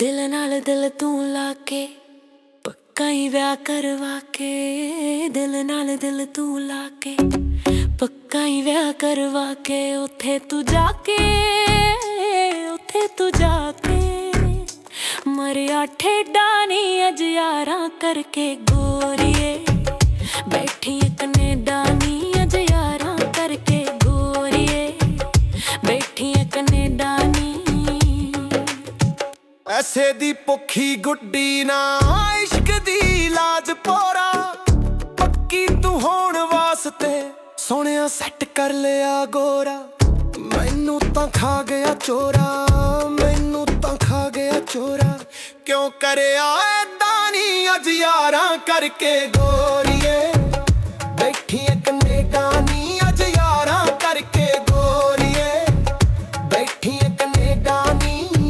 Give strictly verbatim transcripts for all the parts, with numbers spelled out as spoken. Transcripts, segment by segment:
दिल नाल दिल तू लाके पक्का ही व्याह करवा के। दिल नाल दिल तू लाके पक्का ही व्याह करवा के। उथे तू जाके उथे तू जाके मरिया ठेडा नी अज यारां करके गोरिए। बैठी कनेडा नी अज यारां करके गोरिए। बैठी कनेडा नी ऐसे दी भुखी गुड्डी ना इश्क दी लाज पोरा। पक्की तू होण वास्ते सोहणिया सैट कर लिया गोरा। मैनू तां खा गया चोरा मैनू तां खा गया चोरा। क्यों करिया ऐदां नी अज यारां करके गोरिए। बैठी कनेडा नी अज यारां करके गोरिए। बैठी कनेडा नी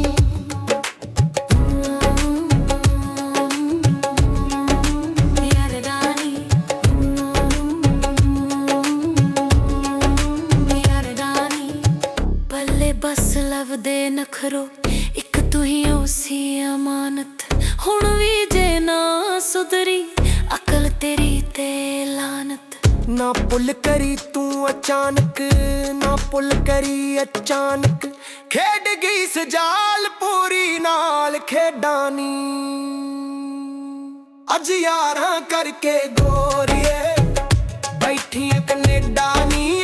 बस लभदे नखरो इक तू ही उसी अमानत। हुण भी जे ना सुधरी अकल तेरी ते लानत। ना पुल करी तू अचानक ना पुल करी अचानक। खेड गई सजाल पूरी नाल खेडानी अज यारां करके गोरिए। बैठी कनेडा नी